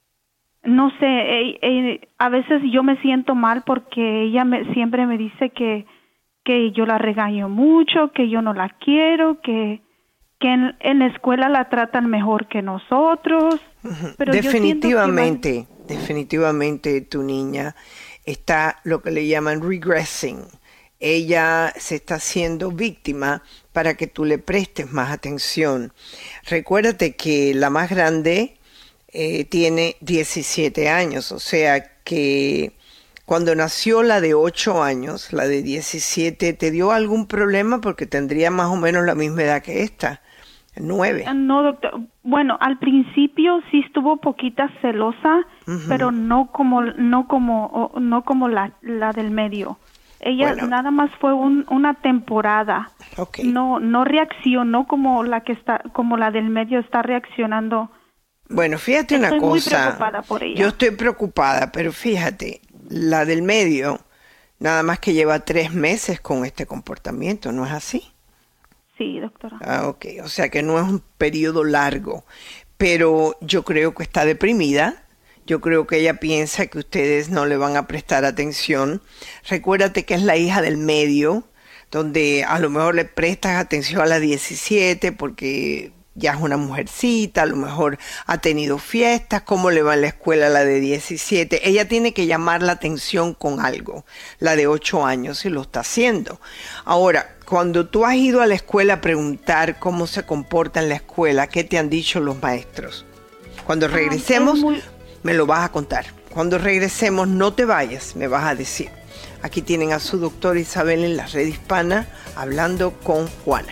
Speaker 19: no sé, eh, eh, a veces yo me siento mal porque ella me, siempre me dice que, que yo la regaño mucho, que yo no la quiero, que, que en, en la escuela la tratan mejor que nosotros.
Speaker 2: Uh-huh.
Speaker 19: Pero
Speaker 2: definitivamente...
Speaker 19: Yo siento que más...
Speaker 2: Definitivamente tu niña está lo que le llaman regressing. Ella se está haciendo víctima para que tú le prestes más atención. Recuérdate que la más grande eh, tiene diecisiete años, o sea que cuando nació la de ocho años, la de diecisiete, ¿te dio algún problema? Porque tendría más o menos la misma edad que esta. Nueve.
Speaker 19: No, doctor. Bueno, al principio sí estuvo poquita celosa, uh-huh. pero no como no como no como la la del medio. Ella bueno. nada más fue un, una temporada.
Speaker 2: Okay.
Speaker 19: No no reaccionó como la que está como la del medio está reaccionando.
Speaker 2: Bueno, fíjate
Speaker 19: estoy
Speaker 2: una cosa.
Speaker 19: Muy preocupada por ella.
Speaker 2: Yo estoy preocupada, pero fíjate, la del medio nada más que lleva tres meses con este comportamiento, ¿no es así?
Speaker 19: Sí, doctora.
Speaker 2: Ah, ok. O sea que no es un periodo largo, pero yo creo que está deprimida. Yo creo que ella piensa que ustedes no le van a prestar atención. Recuérdate que es la hija del medio, donde a lo mejor le prestas atención a la diecisiete porque ya es una mujercita, a lo mejor ha tenido fiestas, cómo le va en la escuela a la de diecisiete. Ella tiene que llamar la atención con algo. La de ocho años y lo está haciendo. Ahora, cuando tú has ido a la escuela a preguntar cómo se comporta en la escuela, ¿qué te han dicho los maestros? Cuando regresemos, muy... me lo vas a contar. Cuando regresemos, no te vayas, me vas a decir. Aquí tienen a su doctora Isabel en la Red Hispana, hablando con Juana.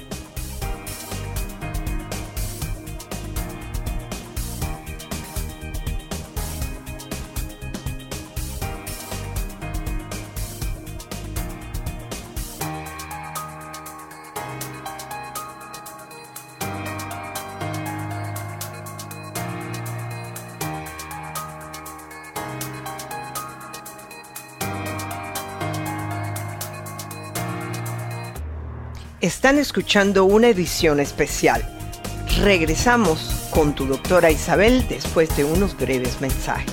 Speaker 2: Están escuchando una edición especial. Regresamos con tu doctora Isabel después de unos breves mensajes.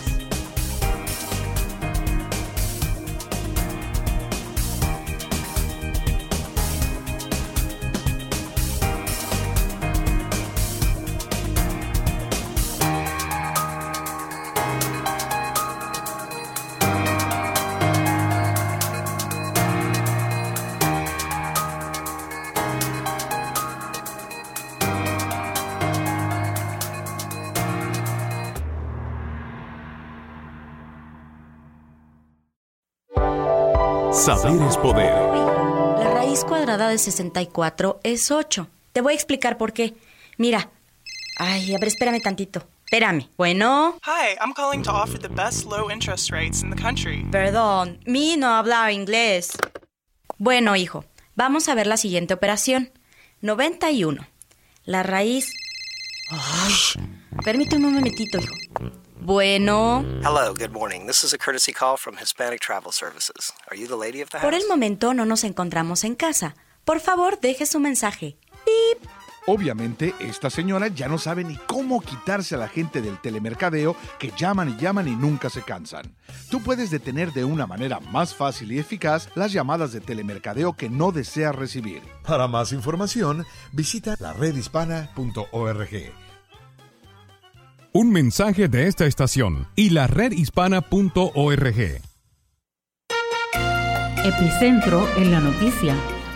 Speaker 16: Saber es poder.
Speaker 20: La raíz cuadrada de sesenta y cuatro es ocho. Te voy a explicar por qué. Mira. Ay, a ver, espérame tantito. Espérame. Bueno.
Speaker 21: Hi, I'm calling to offer the best low interest rates in the country.
Speaker 20: Perdón, mi no habla inglés. Bueno, hijo, vamos a ver la siguiente operación. noventa y uno. La raíz... Ay, permíteme un momentito, hijo. Bueno.
Speaker 22: Hello, good morning. This is a courtesy call from Hispanic Travel Services. Are you the lady of the house?
Speaker 20: Por el momento no nos encontramos en casa. Por favor, deje su mensaje. Pip.
Speaker 1: Obviamente, esta señora ya no sabe ni cómo quitarse a la gente del telemercadeo que llaman y llaman y nunca se cansan. Tú puedes detener de una manera más fácil y eficaz las llamadas de telemercadeo que no deseas recibir.
Speaker 3: Para más información, visita la red hispana punto org.
Speaker 6: Un mensaje de esta estación y la red hispana punto org.
Speaker 17: Epicentro en la noticia.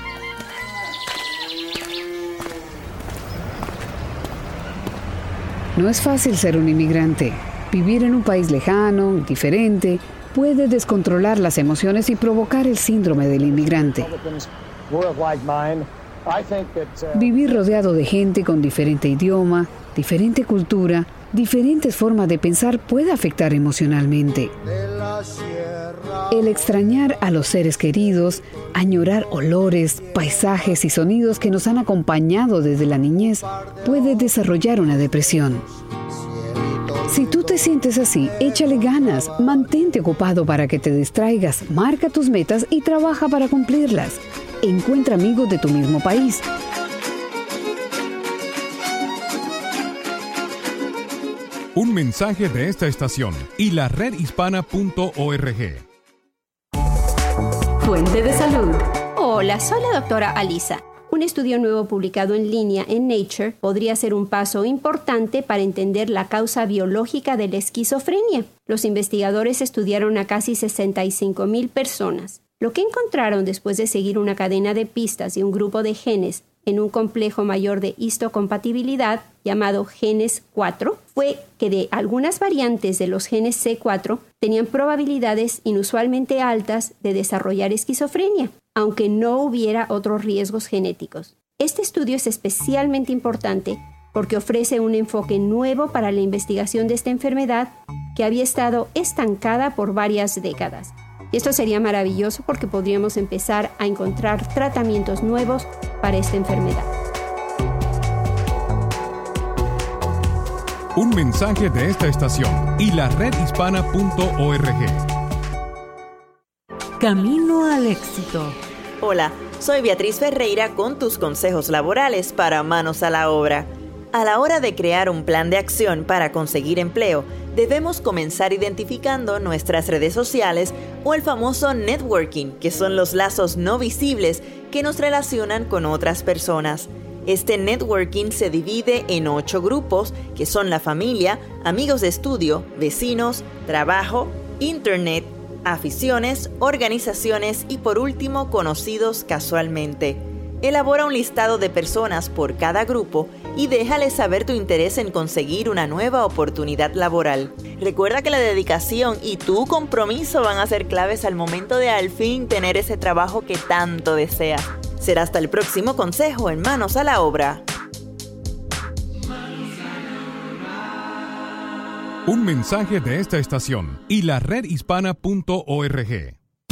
Speaker 23: No es fácil ser un inmigrante. Vivir en un país lejano, diferente, puede descontrolar las emociones y provocar el síndrome del inmigrante. Vivir rodeado de gente con diferente idioma, diferente cultura, diferentes formas de pensar puede afectar emocionalmente. El extrañar a los seres queridos, añorar olores, paisajes y sonidos que nos han acompañado desde la niñez puede desarrollar una depresión. Si tú te sientes así, échale ganas, mantente ocupado para que te distraigas, marca tus metas y trabaja para cumplirlas. Encuentra amigos de tu mismo país.
Speaker 6: Un mensaje de esta estación y la red hispana punto org.
Speaker 9: Fuente de salud.
Speaker 15: Hola, soy la doctora Alisa. Un estudio nuevo publicado en línea en Nature podría ser un paso importante para entender la causa biológica de la esquizofrenia. Los investigadores estudiaron a casi sesenta y cinco mil personas. Lo que encontraron después de seguir una cadena de pistas y un grupo de genes en un complejo mayor de histocompatibilidad llamado genes cuatro fue que de algunas variantes de los genes C cuatro tenían probabilidades inusualmente altas de desarrollar esquizofrenia, aunque no hubiera otros riesgos genéticos. Este estudio es especialmente importante porque ofrece un enfoque nuevo para la investigación de esta enfermedad que había estado estancada por varias décadas. Y esto sería maravilloso porque podríamos empezar a encontrar tratamientos nuevos para esta enfermedad.
Speaker 6: Un mensaje de esta estación y la red hispana punto org.
Speaker 17: Camino al éxito.
Speaker 10: Hola, soy Beatriz Ferreira con tus consejos laborales para manos a la obra. A la hora de crear un plan de acción para conseguir empleo, debemos comenzar identificando nuestras redes sociales o el famoso networking, que son los lazos no visibles que nos relacionan con otras personas. Este networking se divide en ocho grupos, que son la familia, amigos de estudio, vecinos, trabajo, internet, aficiones, organizaciones y por último, conocidos casualmente. Elabora un listado de personas por cada grupo y déjales saber tu interés en conseguir una nueva oportunidad laboral. Recuerda que la dedicación y tu compromiso van a ser claves al momento de al fin tener ese trabajo que tanto deseas. Será hasta el próximo consejo en Manos a la Obra.
Speaker 6: Un mensaje de esta estación y la red hispana punto org.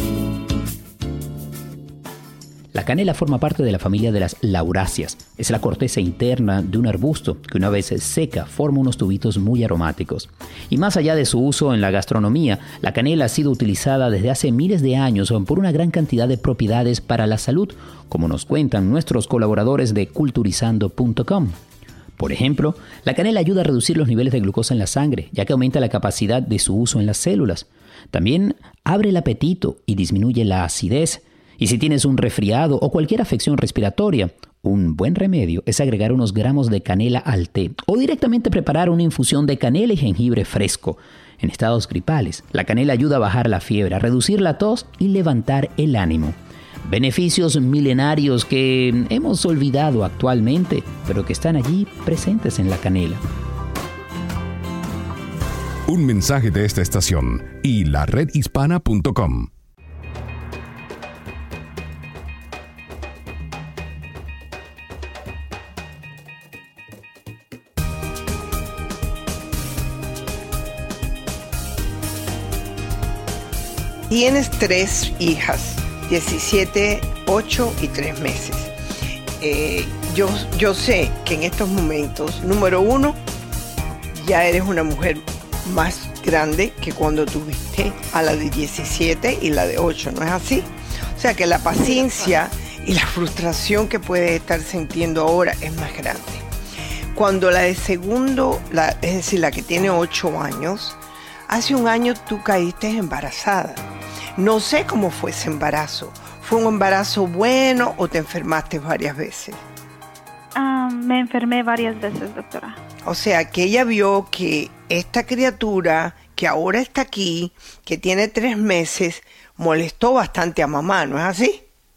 Speaker 13: La canela forma parte de la familia de las lauráceas. Es la corteza interna de un arbusto que una vez seca forma unos tubitos muy aromáticos. Y más allá de su uso en la gastronomía, la canela ha sido utilizada desde hace miles de años por una gran cantidad de propiedades para la salud, como nos cuentan nuestros colaboradores de culturizando punto com. Por ejemplo, la canela ayuda a reducir los niveles de glucosa en la sangre, ya que aumenta la capacidad de su uso en las células. También abre el apetito y disminuye la acidez. Y si tienes un resfriado o cualquier afección respiratoria, un buen remedio es agregar unos gramos de canela al té o directamente preparar una infusión de canela y jengibre fresco. En estados gripales, la canela ayuda a bajar la fiebre, a reducir la tos y levantar el ánimo. Beneficios milenarios que hemos olvidado actualmente, pero que están allí presentes en la canela.
Speaker 6: Un mensaje de esta estación y la red hispana punto com.
Speaker 2: Tienes tres hijas, diecisiete, ocho y tres meses. Eh, yo, yo sé que en estos momentos, número uno, ya eres una mujer más grande que cuando tuviste a la de diecisiete y la de ocho, ¿no es así? O sea que la paciencia y la frustración que puedes estar sintiendo ahora es más grande. Cuando la de segundo, la, es decir, la que tiene ocho años, hace un año tú caíste embarazada. No sé cómo fue ese embarazo. ¿Fue un embarazo bueno o te enfermaste varias veces?
Speaker 19: Ah, me enfermé varias veces, doctora.
Speaker 2: O sea, que ella vio que esta criatura que ahora está aquí, que tiene tres meses, molestó bastante a mamá, ¿no es así?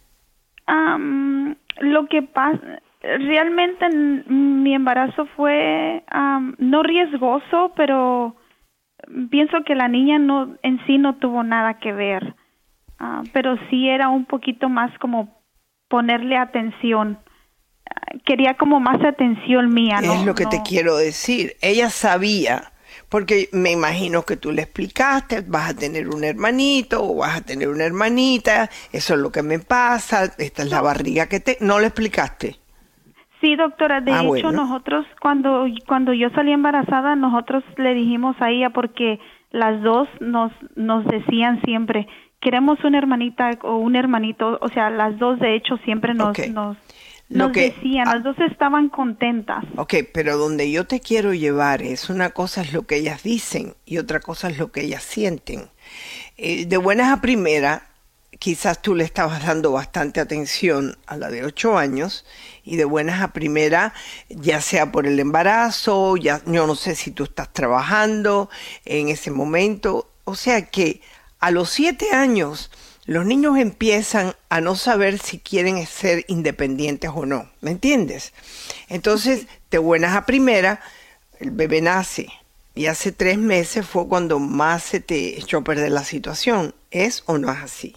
Speaker 19: Um, lo que pasa, realmente mi embarazo fue um, no riesgoso, pero pienso que la niña no en sí no tuvo nada que ver, uh, pero sí era un poquito más como ponerle atención. Uh, quería como más atención mía, ¿no?
Speaker 2: Es lo que
Speaker 19: no.
Speaker 2: te quiero decir. Ella sabía, porque me imagino que tú le explicaste, vas a tener un hermanito o vas a tener una hermanita, eso es lo que me pasa, esta es la barriga que te... ¿No le explicaste?
Speaker 19: Sí, doctora, de
Speaker 2: ah,
Speaker 19: hecho
Speaker 2: bueno.
Speaker 19: nosotros cuando cuando yo salí embarazada, nosotros le dijimos a ella porque las dos nos nos decían siempre, queremos una hermanita o un hermanito, o sea, las dos de hecho siempre nos okay. nos, nos que, decían, ah, las dos estaban contentas.
Speaker 2: Ok, pero donde yo te quiero llevar es una cosa es lo que ellas dicen y otra cosa es lo que ellas sienten. Eh, de buenas a primera, quizás tú le estabas dando bastante atención a la de ocho años y de buenas a primera, ya sea por el embarazo, ya yo no sé si tú estás trabajando en ese momento, o sea que a los siete años los niños empiezan a no saber si quieren ser independientes o no, ¿me entiendes? Entonces, de buenas a primera, el bebé nace y hace tres meses fue cuando más se te echó a perder la situación, ¿es o no es así?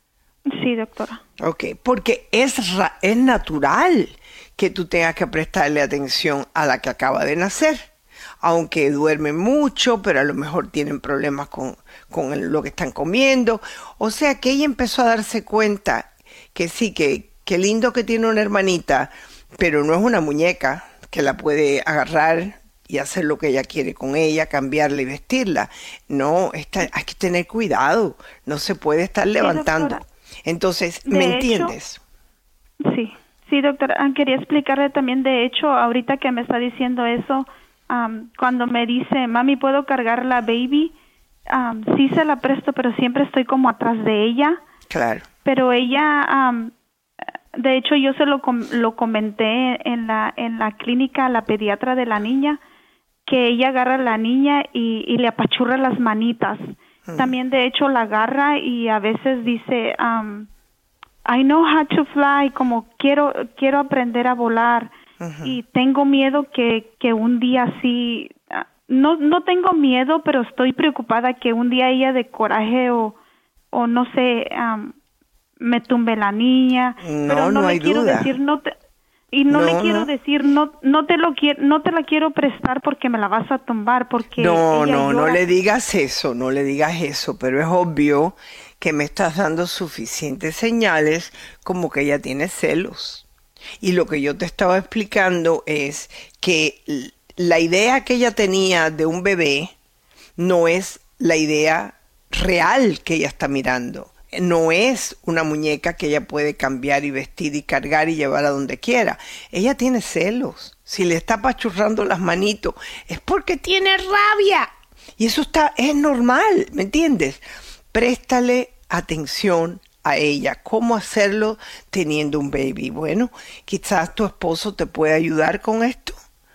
Speaker 19: Sí, doctora.
Speaker 2: Ok, porque es, ra- es natural que tú tengas que prestarle atención a la que acaba de nacer. Aunque duermen mucho, pero a lo mejor tienen problemas con, con el, lo que están comiendo. O sea que ella empezó a darse cuenta que sí, que, que lindo que tiene una hermanita, pero no es una muñeca que la puede agarrar y hacer lo que ella quiere con ella, cambiarla y vestirla. No, está, hay que tener cuidado, no se puede estar levantando.
Speaker 19: Sí,
Speaker 2: entonces,
Speaker 19: de
Speaker 2: ¿me
Speaker 19: hecho,
Speaker 2: entiendes?
Speaker 19: Sí, sí, doctora. Quería explicarle también, de hecho, ahorita que me está diciendo eso, um, cuando me dice, mami, ¿puedo cargar la baby? Um, sí se la presto, pero siempre estoy como atrás de ella.
Speaker 2: Claro.
Speaker 19: Pero ella, um, de hecho, yo se lo, com- lo comenté en la, en la clínica a la pediatra de la niña, que ella agarra a la niña y, y le apachurra las manitas. También, de hecho, la agarra y a veces dice, um, I know how to fly, como quiero quiero aprender a volar. Uh-huh. Y tengo miedo que, que un día sí, uh, no no tengo miedo, pero estoy preocupada que un día ella de coraje o, o no sé, um, me tumbe la niña.
Speaker 2: No,
Speaker 19: pero no,
Speaker 2: no
Speaker 19: le
Speaker 2: hay
Speaker 19: quiero
Speaker 2: duda.
Speaker 19: decir, no te... Y no, no le quiero no. decir, no no te lo quiero, no te la quiero prestar porque me la vas a tumbar, porque
Speaker 2: No,
Speaker 19: ella
Speaker 2: no,
Speaker 19: llora.
Speaker 2: no le digas eso, no le digas eso, pero es obvio que me estás dando suficientes señales como que ella tiene celos. Y lo que yo te estaba explicando es que la idea que ella tenía de un bebé no es la idea real que ella está mirando. No es una muñeca que ella puede cambiar y vestir y cargar y llevar a donde quiera. Ella tiene celos. Si le está apachurrando las manitos, es porque tiene rabia. Y eso está, es normal, ¿me entiendes? Préstale atención a ella. ¿Cómo hacerlo teniendo un baby? Bueno, quizás tu esposo te puede ayudar con esto.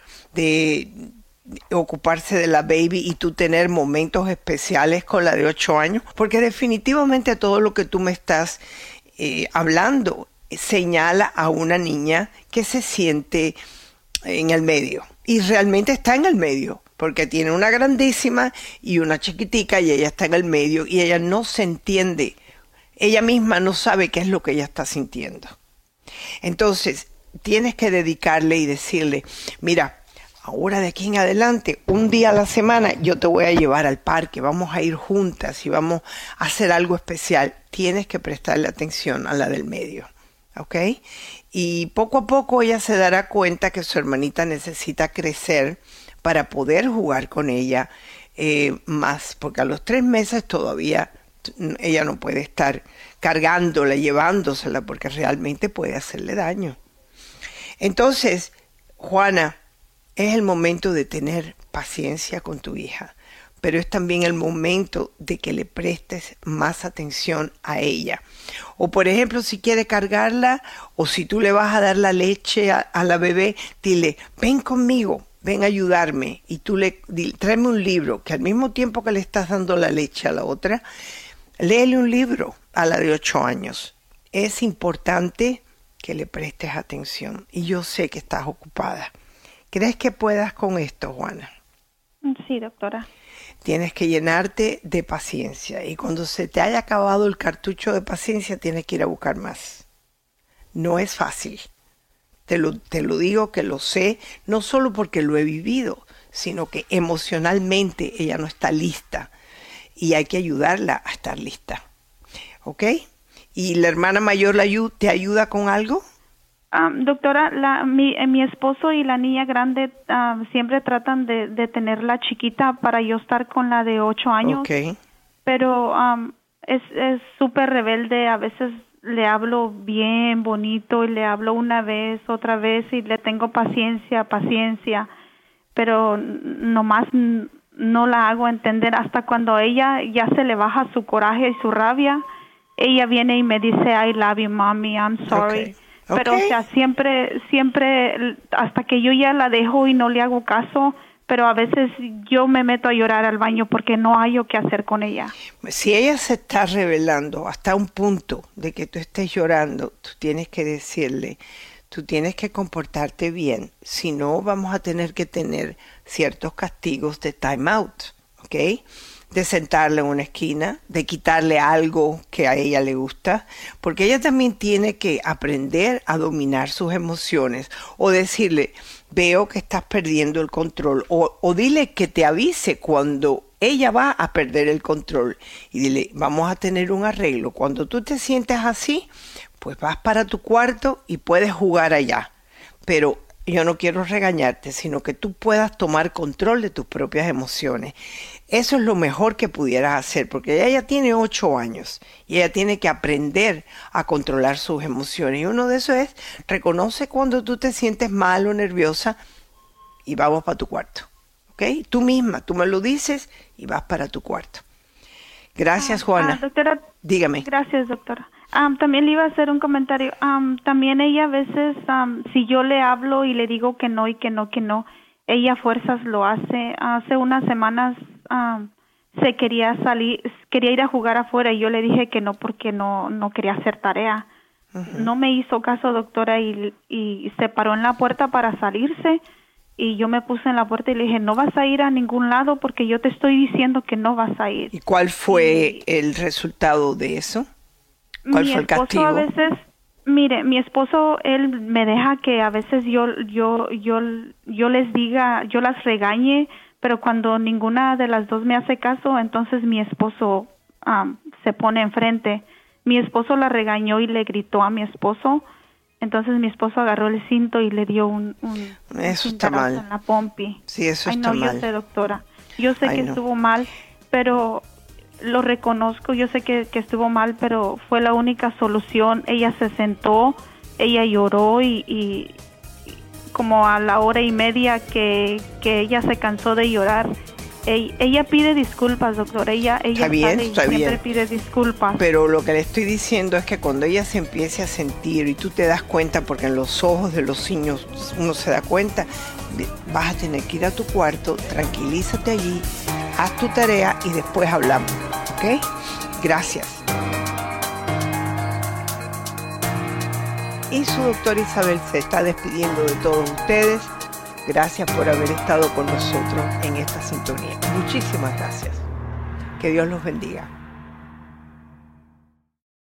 Speaker 2: De ocuparse de la baby y tú tener momentos especiales con la de ocho años, porque definitivamente todo lo que tú me estás eh, hablando señala a una niña que se siente en el medio y realmente está en el medio, porque tiene una grandísima y una chiquitica y ella está en el medio y ella no se entiende, ella misma no sabe qué es lo que ella está sintiendo. Entonces tienes que dedicarle y decirle, mira, ahora de aquí en adelante, un día a la semana, yo te voy a llevar al parque, vamos a ir juntas y vamos a hacer algo especial. Tienes que prestarle atención a la del medio, ¿ok? Y poco a poco ella se dará cuenta que su hermanita necesita crecer para poder jugar con ella eh, más, porque a los tres meses todavía ella no puede estar cargándola, llevándosela, porque realmente puede hacerle daño. Entonces, Juana, es el momento de tener paciencia con tu hija, pero es también el momento de que le prestes más atención a ella. O por ejemplo, si quiere cargarla, o si tú le vas a dar la leche a, a la bebé, dile, ven conmigo, ven a ayudarme, y tú le dile, tráeme un libro, que al mismo tiempo que le estás dando la leche a la otra, léele un libro a la de ocho años. Es importante que le prestes atención, y yo sé que estás ocupada. ¿Crees que puedas con esto, Juana?
Speaker 19: Sí, doctora.
Speaker 2: Tienes que llenarte de paciencia, y cuando se te haya acabado el cartucho de paciencia tienes que ir a buscar más. No es fácil. Te lo, te lo digo que lo sé, no solo porque lo he vivido, sino que emocionalmente ella no está lista y hay que ayudarla a estar lista. ¿Ok? ¿Y la hermana mayor la ayu- te ayuda con algo?
Speaker 19: Um, doctora, la, mi, mi esposo y la niña grande um, siempre tratan de, de tenerla chiquita para yo estar con la de ocho años.
Speaker 2: Okay.
Speaker 19: Pero um, es es súper rebelde. A veces le hablo bien bonito y le hablo una vez, otra vez y le tengo paciencia, paciencia. Pero nomás no la hago entender. Hasta cuando ella ya se le baja su coraje y su rabia, ella viene y me dice, I love you, mommy, I'm sorry.
Speaker 2: Okay.
Speaker 19: Pero,
Speaker 2: Okay.
Speaker 19: o sea, siempre, siempre, hasta que yo ya la dejo y no le hago caso, pero a veces yo me meto a llorar al baño porque no hay qué hacer con ella.
Speaker 2: Si ella se está rebelando hasta un punto de que tú estés llorando, tú tienes que decirle, tú tienes que comportarte bien, si no vamos a tener que tener ciertos castigos de time out, ¿ok? De sentarle en una esquina, de quitarle algo que a ella le gusta, porque ella también tiene que aprender a dominar sus emociones, o decirle, veo que estás perdiendo el control, o, o dile que te avise cuando ella va a perder el control, y dile, vamos a tener un arreglo, cuando tú te sientes así, pues vas para tu cuarto y puedes jugar allá, pero yo no quiero regañarte, sino que tú puedas tomar control de tus propias emociones. Eso es lo mejor que pudieras hacer, porque ella ya tiene ocho años y ella tiene que aprender a controlar sus emociones. Y uno de esos es, reconoce cuando tú te sientes mal o nerviosa y vamos para tu cuarto. ¿Ok? Tú misma, tú me lo dices y vas para tu cuarto. Gracias, Juana.
Speaker 19: Ah, doctora,
Speaker 2: dígame.
Speaker 19: Gracias, doctora. Um, también le iba a hacer un comentario. Um, también ella a veces, um, si yo le hablo y le digo que no y que no, que no, ella a fuerzas lo hace. Hace unas semanas um, se quería salir, quería ir a jugar afuera y yo le dije que no porque no, no quería hacer tarea. Uh-huh. No me hizo caso, doctora, y, y se paró en la puerta para salirse. Y yo me puse en la puerta y le dije, no vas a ir a ningún lado porque yo te estoy diciendo que no vas a ir.
Speaker 2: ¿Y cuál fue y, el resultado de eso? ¿Cuál fue el castigo?
Speaker 19: A veces, mire, mi esposo, él me deja que a veces yo, yo, yo, yo les diga, yo las regañe, pero cuando ninguna de las dos me hace caso, entonces mi esposo um, se pone enfrente. Mi esposo la regañó y le gritó a mi esposo. Entonces mi esposo agarró el cinto y le dio un, un
Speaker 2: eso
Speaker 19: un
Speaker 2: está mal
Speaker 19: en la pompi.
Speaker 2: Sí, eso
Speaker 19: Ay,
Speaker 2: está
Speaker 19: no,
Speaker 2: mal.
Speaker 19: Yo sé, doctora. Yo sé
Speaker 2: Ay,
Speaker 19: que
Speaker 2: no.
Speaker 19: estuvo mal, pero lo reconozco. Yo sé que, que estuvo mal, pero fue la única solución. Ella se sentó, ella lloró y, y, y como a la hora y media que, que ella se cansó de llorar, ella, ella pide disculpas, doctor. Ella, ella
Speaker 2: está bien,
Speaker 19: sale y
Speaker 2: está
Speaker 19: siempre
Speaker 2: bien.
Speaker 19: pide disculpas.
Speaker 2: Pero lo que le estoy diciendo es que cuando ella se empiece a sentir y tú te das cuenta, porque en los ojos de los niños uno se da cuenta, vas a tener que ir a tu cuarto, tranquilízate allí, haz tu tarea y después hablamos, ¿ok? Gracias. Y su doctora Isabel se está despidiendo de todos ustedes. Gracias por haber estado con nosotros en esta sintonía. Muchísimas gracias. Que Dios los bendiga.